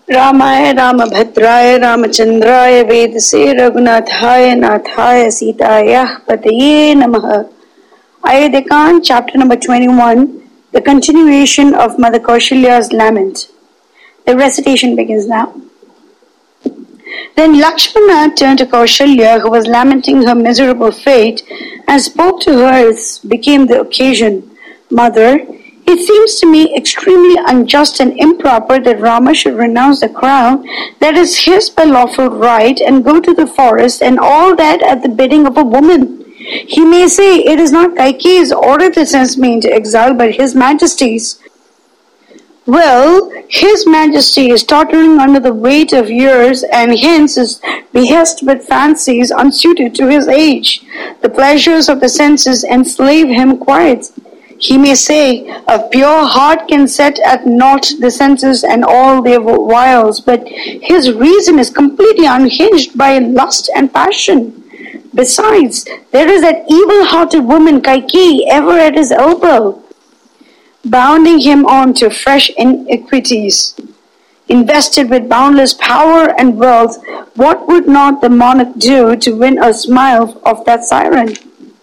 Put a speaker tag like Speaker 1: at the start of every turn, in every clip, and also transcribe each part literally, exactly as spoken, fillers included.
Speaker 1: रामाय रामभद्राय रामचंद्राय वेदसे रघुनाथाय नाथाय सीतायाः पतये नमः. Ayodhya-Kand, chapter number twenty-one, the continuation of Mother Kaushalya's lament. The recitation begins now. Then Lakshmana turned to Kaushalya, who was lamenting her miserable fate, and spoke to her as became the occasion. Mother, it seems to me extremely unjust and improper that Rama should renounce the crown that is his by lawful right and go to the forest, and all that at the bidding of a woman. He may say it is not Kaikeyi's order that sends me into exile, but his majesty's. Well, his majesty is tottering under the weight of years, and hence is behest with fancies unsuited to his age. The pleasures of the senses enslave him quite. He may say, a pure heart can set at naught the senses and all their wiles, but his reason is completely unhinged by lust and passion. Besides, there is that evil-hearted woman Kaikeyi ever at his elbow, bounding him on to fresh iniquities. Invested with boundless power and wealth, what would not the monarch do to win a smile of that siren?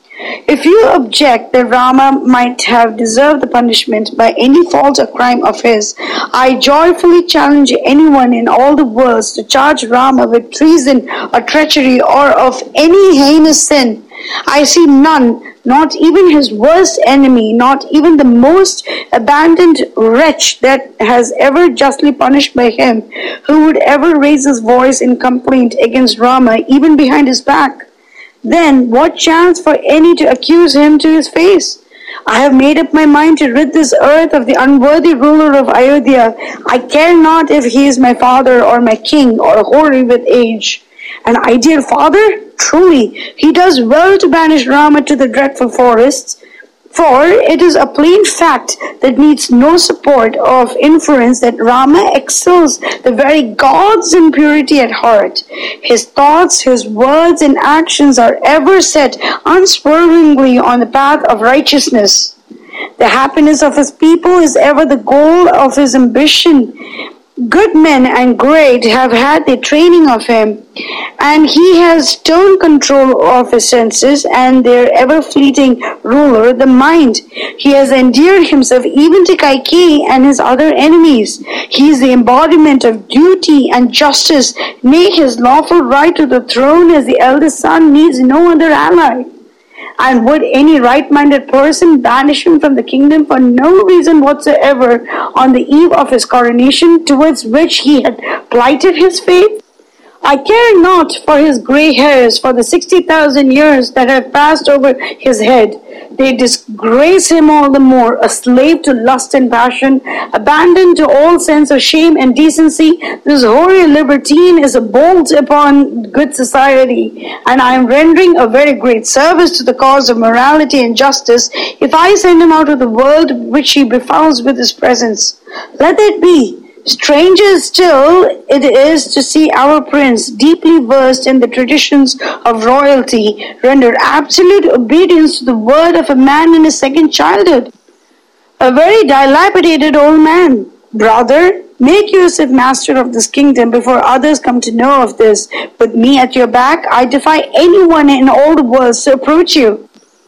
Speaker 1: If you object that Rama might have deserved the punishment by any fault or crime of his, I joyfully challenge anyone in all the world to charge Rama with treason or treachery or of any heinous sin. I see none, not even his worst enemy, not even the most abandoned wretch that has ever justly punished by him, who would ever raise his voice in complaint against Rama even behind his back. Then what chance for any to accuse him to his face? I have made up my mind to rid this earth of the unworthy ruler of Ayodhya. I care not if he is my father or my king or hoary with age. An ideal father? Truly, he does well to banish Rama to the dreadful forests. For it is a plain fact that needs no support of inference that Rama excels the very gods in purity at heart. His thoughts, his words and actions are ever set unswervingly on the path of righteousness. The happiness of his people is ever the goal of his ambition. Good men and great have had the training of him, and he has stern control of his senses and their ever-fleeting ruler, the mind. He has endeared himself even to Kaikeyi and his other enemies. He is the embodiment of duty and justice, nay, his lawful right to the throne as the eldest son needs no other ally. And would any right-minded person banish him from the kingdom for no reason whatsoever on the eve of his coronation, towards which he had plighted his faith? I care not for his grey hairs for the sixty thousand years that have passed over his head. They disgrace him all the more, a slave to lust and passion, abandoned to all sense of shame and decency. This hoary libertine is a bolt upon good society, and I am rendering a very great service to the cause of morality and justice if I send him out of the world which he befouls with his presence. Let that be. Stranger still it is to see our prince, deeply versed in the traditions of royalty, render absolute obedience to the word of a man in his second childhood, a very dilapidated old man. Brother, make yourself master of this kingdom before others come to know of this. With me at your back, I defy anyone in all the world to approach you.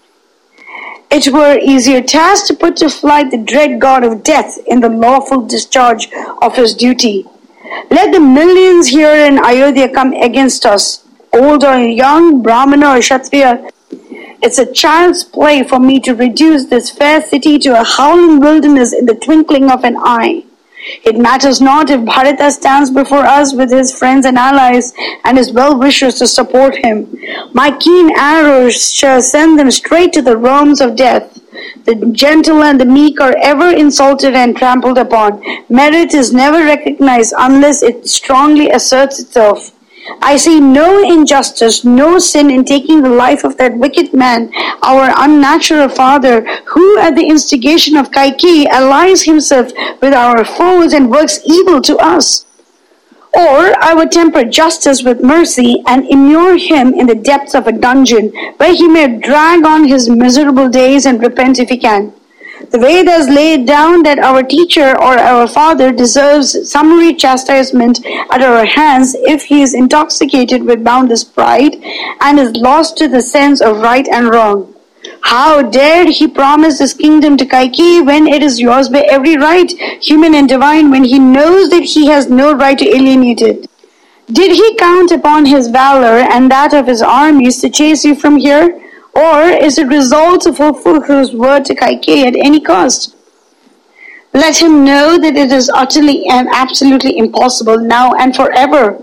Speaker 1: It were easier task to put to flight the dread god of death in the lawful discharge of his duty. Let the millions here in Ayodhya come against us, old or young, Brahmana or Kshatriya. It's a child's play for me to reduce this fair city to a howling wilderness in the twinkling of an eye. It matters not if Bharata stands before us with his friends and allies and his well-wishers to support him. My keen arrows shall send them straight to the realms of death. The gentle and the meek are ever insulted and trampled upon. Merit is never recognized unless it strongly asserts itself. I see no injustice, no sin in taking the life of that wicked man, our unnatural father, who at the instigation of Kaikeyi allies himself with our foes and works evil to us. Or I would temper justice with mercy and immure him in the depths of a dungeon, where he may drag on his miserable days and repent if he can. The Vedas lay down that our teacher or our father deserves summary chastisement at our hands if he is intoxicated with boundless pride and is lost to the sense of right and wrong. How dared he promise his kingdom to Kaikeyi when it is yours by every right, human and divine, when he knows that he has no right to alienate it? Did he count upon his valor and that of his armies to chase you from here? Or is it resolved to fulfill his word to Kaikeyi at any cost? Let him know that it is utterly and absolutely impossible now and forever.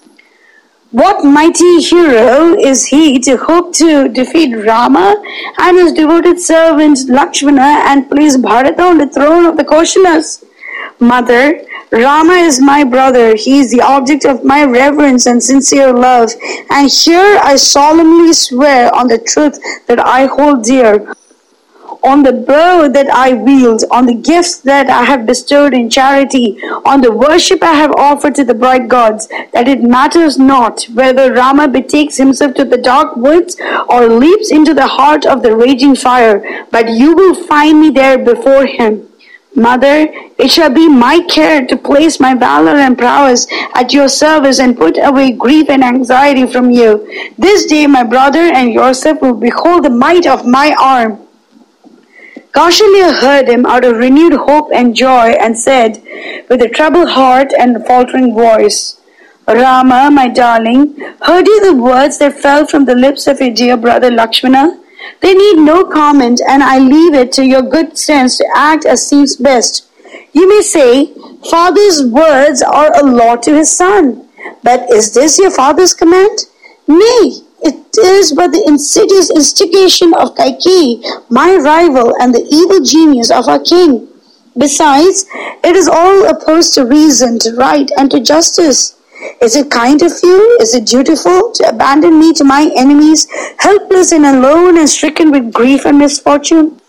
Speaker 1: What mighty hero is he to hope to defeat Rama and his devoted servant Lakshmana and place Bharata on the throne of the Koshalas? Mother, Rama is my brother. He is the object of my reverence and sincere love. And here I solemnly swear on the truth that I hold dear, on the bow that I wield, on the gifts that I have bestowed in charity, on the worship I have offered to the bright gods, that it matters not whether Rama betakes himself to the dark woods or leaps into the heart of the raging fire, but you will find me there before him. Mother, it shall be my care to place my valor and prowess at your service and put away grief and anxiety from you. This day my brother and yourself will behold the might of my arm. Kaushalya heard him out of renewed hope and joy and said, with a troubled heart and faltering voice, Rama, my darling, heard you the words that fell from the lips of your dear brother Lakshmana? They need no comment, and I leave it to your good sense to act as seems best. You may say, Father's words are a law to his son. But is this your father's command? Nay, it is but the insidious instigation of Kaikeyi, my rival, and the evil genius of our king. Besides, it is all opposed to reason, to right, and to justice. Is it kind of you? Is it dutiful to abandon me to my enemies, helpless and alone and stricken with grief and misfortune?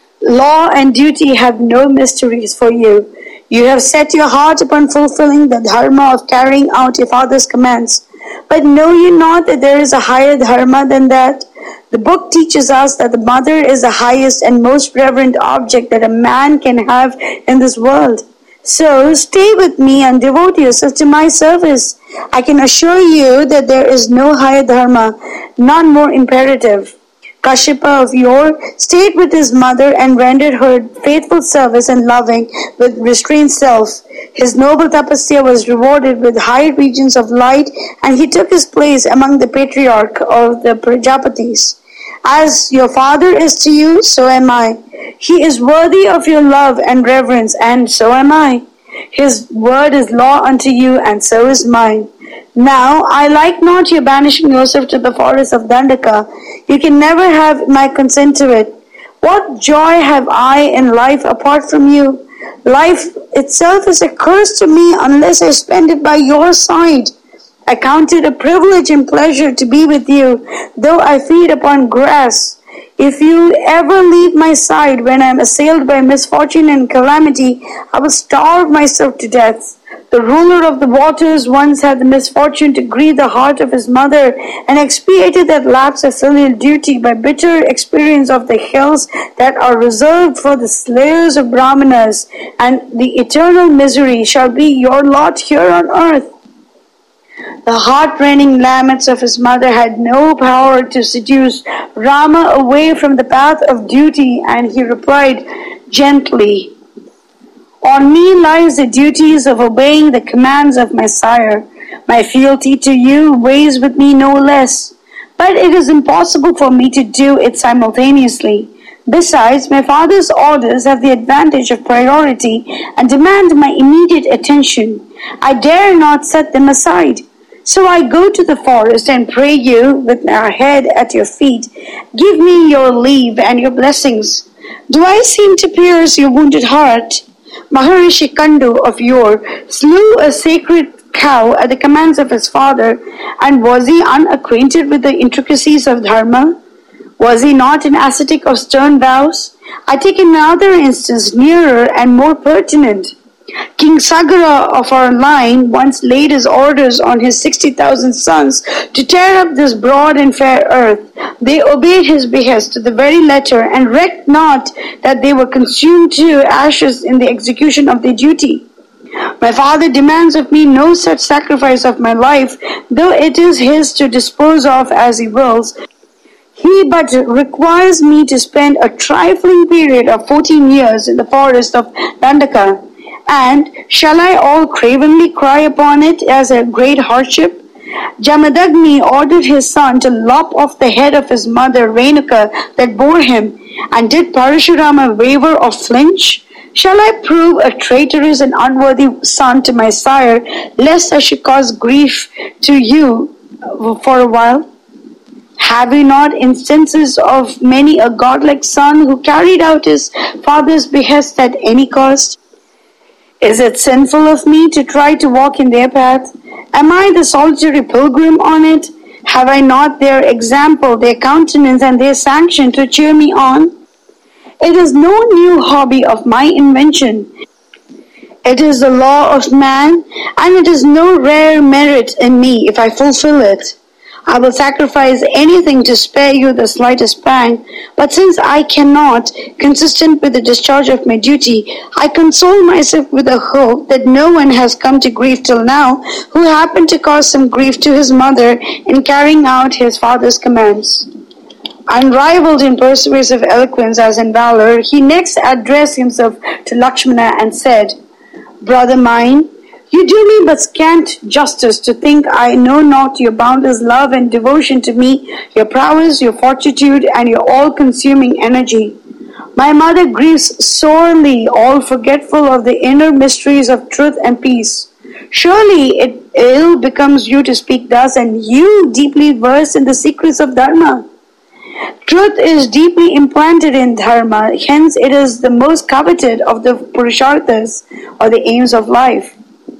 Speaker 1: Law and duty have no mysteries for you. You have set your heart upon fulfilling the dharma of carrying out your father's commands. But know you not that there is a higher dharma than that? The book teaches us that the mother is the highest and most reverent object that a man can have in this world. So stay with me and devote yourself to my service. I can assure you that there is no higher dharma, none more imperative. Kashyapa of yore stayed with his mother and rendered her faithful service and loving with restrained self. His noble tapasya was rewarded with high regions of light, and he took his place among the patriarch of the Prajapatis. As your father is to you, so am I. He is worthy of your love and reverence, and so am I. His word is law unto you, and so is mine. Now, I like not your banishing yourself to the forest of Dandaka. You can never have my consent to it. What joy have I in life apart from you? Life itself is a curse to me unless I spend it by your side. I count it a privilege and pleasure to be with you, though I feed upon grass. If you ever leave my side when I am assailed by misfortune and calamity, I will starve myself to death. The ruler of the waters once had the misfortune to grieve the heart of his mother and expiated that lapse of filial duty by bitter experience of the hells that are reserved for the slayers of Brahmanas, and the eternal misery shall be your lot here on earth. The heart-rending laments of his mother had no power to seduce Rama away from the path of duty, and he replied gently, On me lies the duties of obeying the commands of my sire. My fealty to you weighs with me no less, but it is impossible for me to do it simultaneously. Besides, my father's orders have the advantage of priority and demand my immediate attention. I dare not set them aside. So I go to the forest and pray you, with my head at your feet, give me your leave and your blessings. Do I seem to pierce your wounded heart? Maharishi Kandu of yore slew a sacred cow at the commands of his father, and was he unacquainted with the intricacies of dharma? Was he not an ascetic of stern vows? I take another instance nearer and more pertinent. King Sagara of our line once laid his orders on his sixty thousand sons to tear up this broad and fair earth. They obeyed his behest to the very letter, and recked not that they were consumed to ashes in the execution of their duty. My father demands of me no such sacrifice of my life, though it is his to dispose of as he wills. He but requires me to spend a trifling period of fourteen years in the forest of Dandaka. And shall I all cravenly cry upon it as a great hardship? Jamadagni ordered his son to lop off the head of his mother Renuka that bore him, and did Parashurama waver or flinch? Shall I prove a traitorous and unworthy son to my sire, lest I should cause grief to you for a while? Have we not instances of many a godlike son who carried out his father's behest at any cost? Is it sinful of me to try to walk in their path? Am I the solitary pilgrim on it? Have I not their example, their countenance, and their sanction to cheer me on? It is no new hobby of my invention. It is the law of man, and it is no rare merit in me if I fulfill it. I will sacrifice anything to spare you the slightest pang, but since I cannot, consistent with the discharge of my duty, I console myself with the hope that no one has come to grief till now who happened to cause some grief to his mother in carrying out his father's commands. Unrivaled in persuasive eloquence as in valor, he next addressed himself to Lakshmana and said, Brother mine, you do me but scant justice to think I know not your boundless love and devotion to me, your prowess, your fortitude, and your all-consuming energy. My mother grieves sorely, all forgetful of the inner mysteries of truth and peace. Surely it ill becomes you to speak thus, and you deeply versed in the secrets of Dharma. Truth is deeply implanted in Dharma, hence it is the most coveted of the Purusharthas, or the aims of life.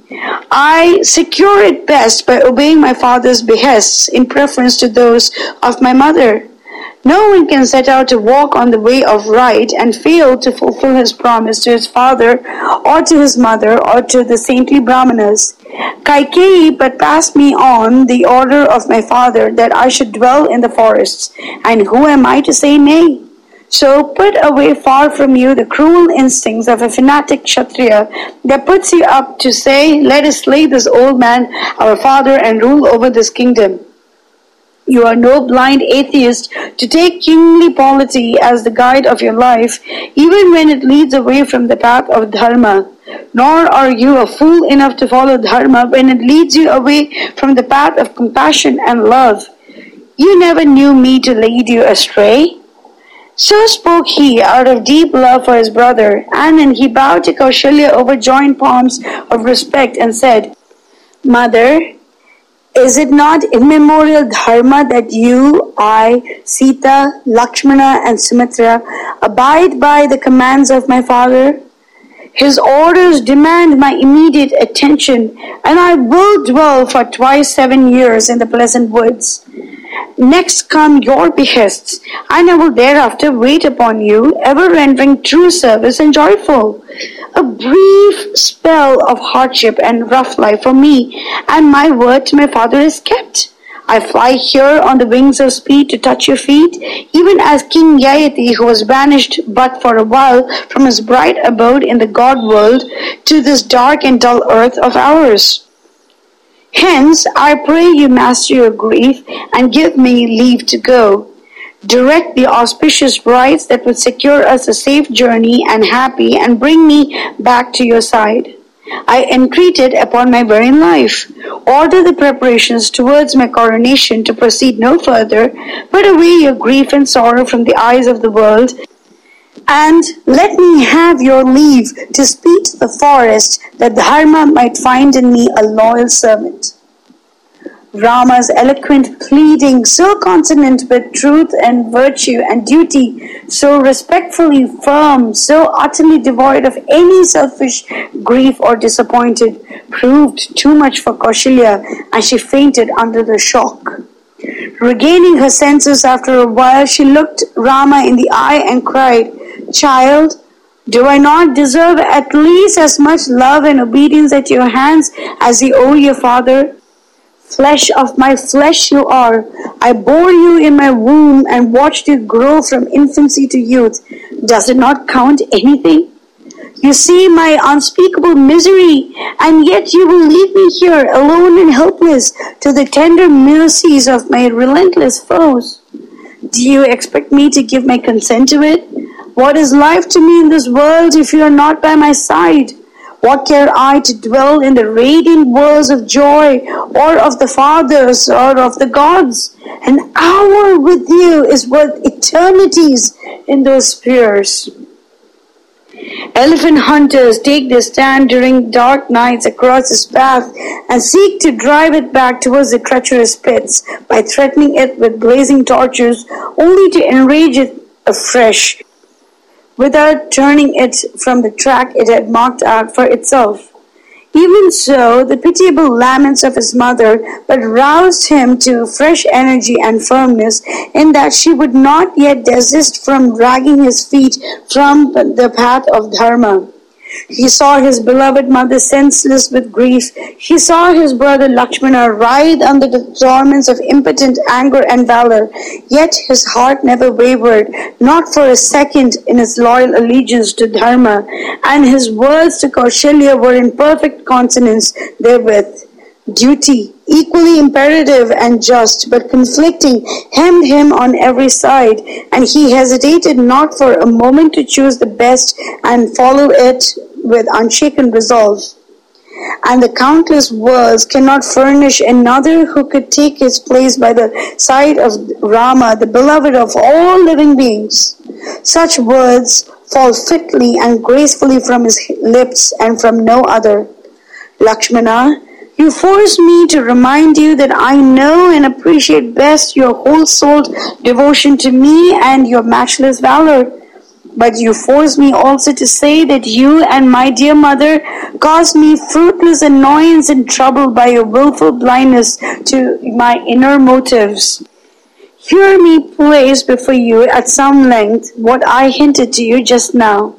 Speaker 1: I secure it best by obeying my father's behests in preference to those of my mother. No one can set out to walk on the way of right and fail to fulfill his promise to his father or to his mother or to the saintly Brahmanas. Kaikeyi but passed me on the order of my father that I should dwell in the forests, and who am I to say nay? So put away far from you the cruel instincts of a fanatic Kshatriya that puts you up to say, let us slay this old man, our father, and rule over this kingdom. You are no blind atheist to take kingly polity as the guide of your life, even when it leads away from the path of Dharma. Nor are you a fool enough to follow Dharma when it leads you away from the path of compassion and love. You never knew me to lead you astray. So spoke he out of deep love for his brother, and then he bowed to Kaushalya over joined palms of respect and said, Mother, is it not immemorial dharma that you, I, Sita, Lakshmana, and Sumitra abide by the commands of my father? His orders demand my immediate attention, and I will dwell for twice seven years in the pleasant woods. Next come your behests, and I will thereafter wait upon you, ever rendering true service and joyful. A brief spell of hardship and rough life for me, and my word to my father is kept. I fly here on the wings of speed to touch your feet, even as King Yayati, who was banished but for a while from his bright abode in the God world to this dark and dull earth of ours. Hence, I pray you master your grief and give me leave to go. Direct the auspicious rites that would secure us a safe journey and happy and bring me back to your side. I entreated upon my very life. Order the preparations towards my coronation to proceed no further. Put away your grief and sorrow from the eyes of the world, and let me have your leave to speak to the forest, that Dharma might find in me a loyal servant. Rama's eloquent pleading, so consonant with truth and virtue and duty, so respectfully firm, so utterly devoid of any selfish grief or disappointed, proved too much for Kaushalya, and she fainted under the shock. Regaining her senses after a while, she looked Rama in the eye and cried, Child, Do I not deserve at least as much love and obedience at your hands as you owe your father? Flesh of my flesh you are. I bore you in my womb and watched you grow from infancy to youth. Does it not count anything? You see my unspeakable misery, and yet you will leave me here alone and helpless to the tender mercies of my relentless foes. Do you expect me to give my consent to it? What is life to me in this world if you are not by my side? What care I to dwell in the radiant worlds of joy, or of the fathers, or of the gods? An hour with you is worth eternities in those spheres. Elephant hunters take their stand during dark nights across this path and seek to drive it back towards the treacherous pits by threatening it with blazing torches, only to enrage it afresh, without turning it from the track it had marked out for itself. Even so, the pitiable laments of his mother but roused him to fresh energy and firmness, in that she would not yet desist from dragging his feet from the path of dharma. He saw his beloved mother senseless with grief. He saw his brother Lakshmana writhe under the torments of impotent anger and valor. Yet his heart never wavered, not for a second, in its loyal allegiance to Dharma, and his words to Kaushalya were in perfect consonance therewith. Duty, equally imperative and just, but conflicting, hemmed him on every side, and he hesitated not for a moment to choose the best and follow it with unshaken resolve. And the countless worlds cannot furnish another who could take his place by the side of Rama, the beloved of all living beings. Such words fall fitly and gracefully from his lips and from no other. Lakshmana, you force me to remind you that I know and appreciate best your whole-souled devotion to me and your matchless valor. But you force me also to say that you and my dear mother caused me fruitless annoyance and trouble by your willful blindness to my inner motives. Hear me place before you at some length what I hinted to you just now.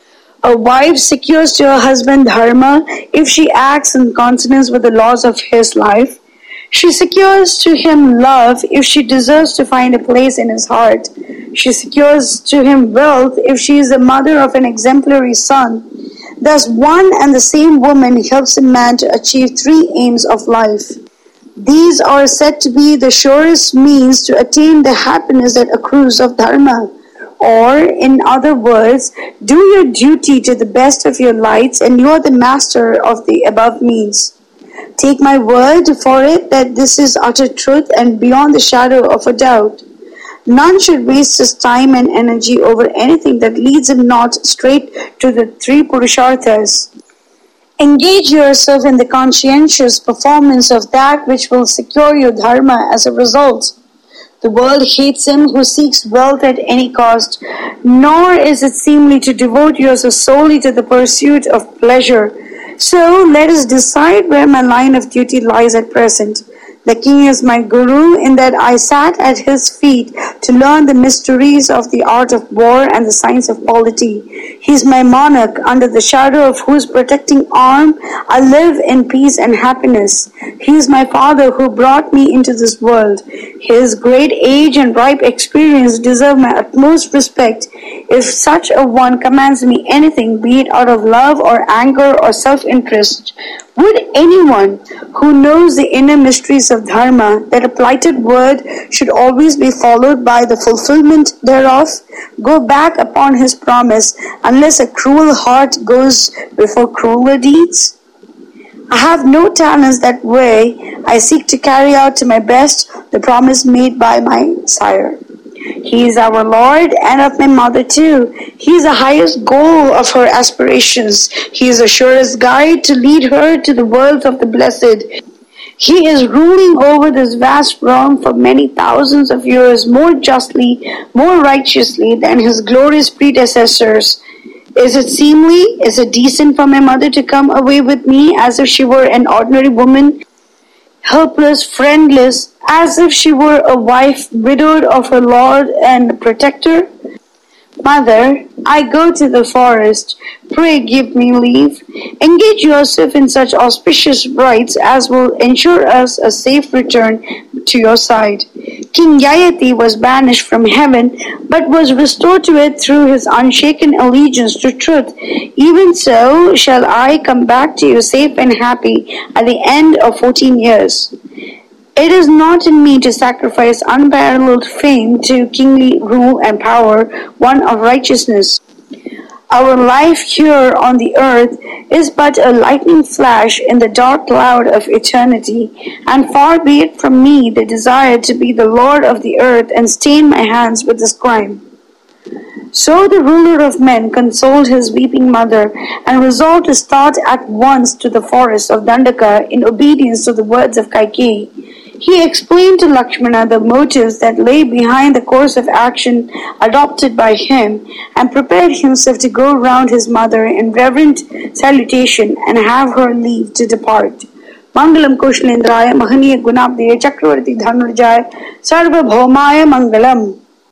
Speaker 1: A wife secures to her husband dharma if she acts in consonance with the laws of his life. She secures to him love if she deserves to find a place in his heart. She secures to him wealth if she is the mother of an exemplary son. Thus one and the same woman helps a man to achieve three aims of life. These are said to be the surest means to attain the happiness that accrues of dharma. Or, in other words, do your duty to the best of your lights, and you are the master of the above means. Take my word for it that this is utter truth and beyond the shadow of a doubt. None should waste his time and energy over anything that leads him not straight to the three Purusharthas. Engage yourself in the conscientious performance of that which will secure your dharma as a result. The world hates him who seeks wealth at any cost, nor is it seemly to devote yourself solely to the pursuit of pleasure. So let us decide where my line of duty lies at present. The king is my guru in that I sat at his feet to learn the mysteries of the art of war and the science of polity. He is my monarch, under the shadow of whose protecting arm I live in peace and happiness. He is my father who brought me into this world. His great age and ripe experience deserve my utmost respect. If such a one commands me anything, be it out of love or anger or self-interest, would anyone who knows the inner mysteries of dharma, that a plighted word should always be followed by the fulfillment thereof, go back upon his promise, unless a cruel heart goes before crueler deeds? I have no talents that way. I seek to carry out to my best the promise made by my sire. He is our Lord and of my mother too. He is the highest goal of her aspirations. He is the surest guide to lead her to the world of the blessed. He is ruling over this vast realm for many thousands of years more justly, more righteously than his glorious predecessors. Is it seemly, is it decent for my mother to come away with me as if she were an ordinary woman, helpless, friendless, as if she were a wife widowed of her lord and protector? Mother, I go to the forest. Pray give me leave. Engage yourself in such auspicious rites as will ensure us a safe return to your side. King Yayati was banished from heaven, but was restored to it through his unshaken allegiance to truth. Even so shall I come back to you safe and happy at the end of fourteen years. It is not in me to sacrifice unparalleled fame to kingly rule and power, one of righteousness. Our life here on the earth is but a lightning flash in the dark cloud of eternity, and far be it from me the desire to be the lord of the earth and stain my hands with this crime. So the ruler of men consoled his weeping mother, and resolved to start at once to the forest of Dandaka in obedience to the words of Kaikeyi. He explained to Lakshmana the motives that lay behind the course of action adopted by him, and prepared himself to go round his mother in reverent salutation and have her leave to depart. Mangalam Kushalendraya Mahaniya Gunabdeye Chakravarti Dhanurjaya Sarvabhaumaya Mangalam.